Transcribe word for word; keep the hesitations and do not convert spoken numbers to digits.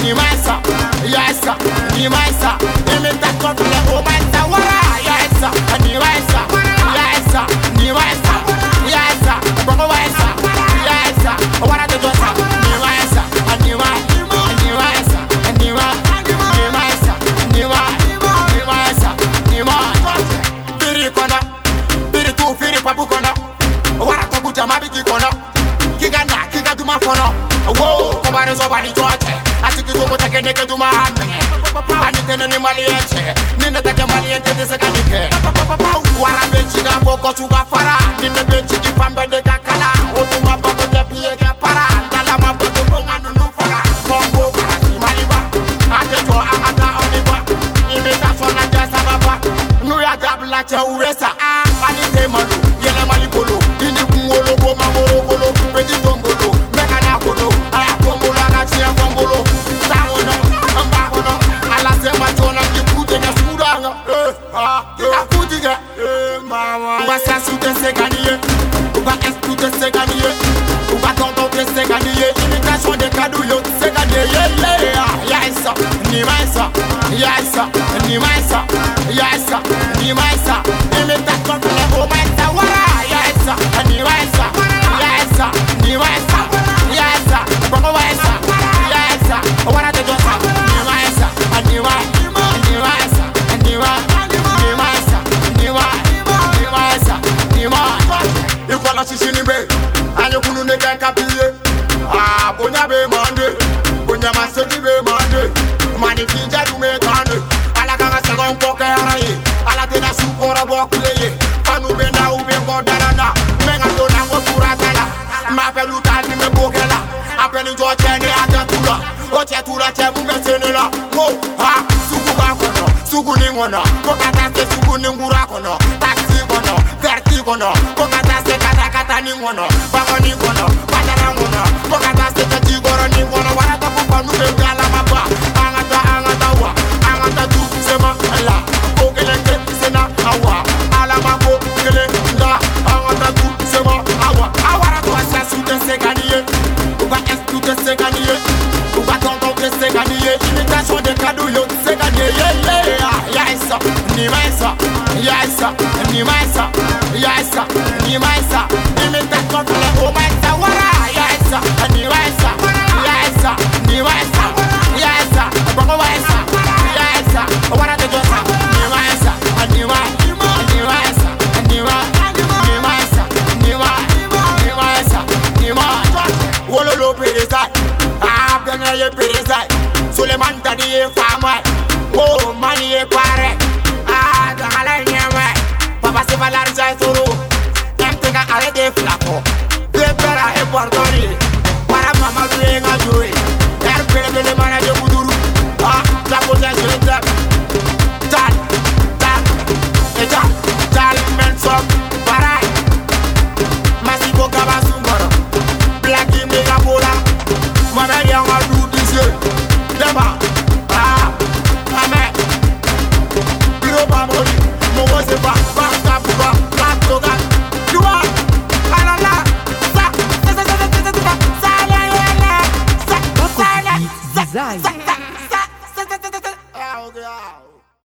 animaisa, yaisa, animaisa, imita kofle umaisa wara, yaisa, animaisa, yaisa, animaisa, yaisa, bongo waisa, yaisa, wara de dosa, animaisa, animaisa, animaisa, animaisa, animaisa, animaisa, biri kono, biri tu biri papu kono, wara to kuta mabiki kono, kigana kigaduma kono, wo kobare so bani choche. Atiki go take neke duma hanne ani tene ni maliente ni ne take maliente de sekanike wara benchi ga boko tuga fara ni ne benchi di pambe de kakala o tuma boko de pie ga para dala ma boko ko nganu nu fara bongo para si maliba ate to amata oniba ni me ta sona ja sababa nu ya gabla che uresa ani te malu yele mali polo ni kuolo go mamoro polo pedi tongolo meka na kodo aya kombola na chia kombolo Uba sute se gagner, uba escute se gagner, uba tonton se gagner, imitation de kadouyo se gagner, yeah yeah, yaisa, ni maisa, yaisa, ni maisa, yaisa, ni maisa, imitation de umaisa wara, yaisa, ni maisa, yaisa, ni maisa, yaisa, bongo waisa, yaisa, wara de dosa, ni maisa, ni maisa, ni maisa, ni maisa, ni maisa. Ikola sisini be, anye kunu ne kan kapiye. Ah, bonya be mande, bonya masedi be mande. Mani finja du me kande, ala kanga segon poke araye, ala tena supora bokleye. Panu be na ube kodarana, menga dona ko suratala. Ma pelu tali me bokela, apeni jo chene atatula. O chetura che mu mesenela. Mo, ha, suku ba kono, suku ningono, kokata se suku ningura kono. Taxi kono, verti kono, kokata se kata kata ningono, bako ningono, patara ngono, kokata se kati goro ningono, warata kupa nube gala maba, angata angata wa, angata tu sema la, kokele ke sena awa, ala mabo kele nda, angata tu sema awa, awara tu asa sute se ganiye, uba escute se ganiye, uba tonton ke se ganiye, imitation de kadouyo se ganiye, yeah yeah, yaisa, ni maisa, yaisa, ni maisa, yaisa, ni maisa, imita kofle umaisa wara, yaisa, ni maisa, yaisa, ni maisa, yaisa, bongo waisa, yaisa, wara de dosa, ni maisa, ni maisa, ni maisa, ni maisa, ni maisa, ni maisa, ni maisa, wololo pereza, ah benga ye pereza, Suleman tadi ye fama, oh mani ye pare, ah dangala nyama. Papa se va l'argent solo, M T K arrête flaco. Deux pères et pardonné, para mama doing a joy. Air pele le mana de buduru, ah la cosa je tape. Tal, tal, et tal, tal men sok, parai. Masibo kabasungoro, Blacky mega bola. Mama yang a do this year, deba, ah, amen. Biro bamoli, mo se va. Design.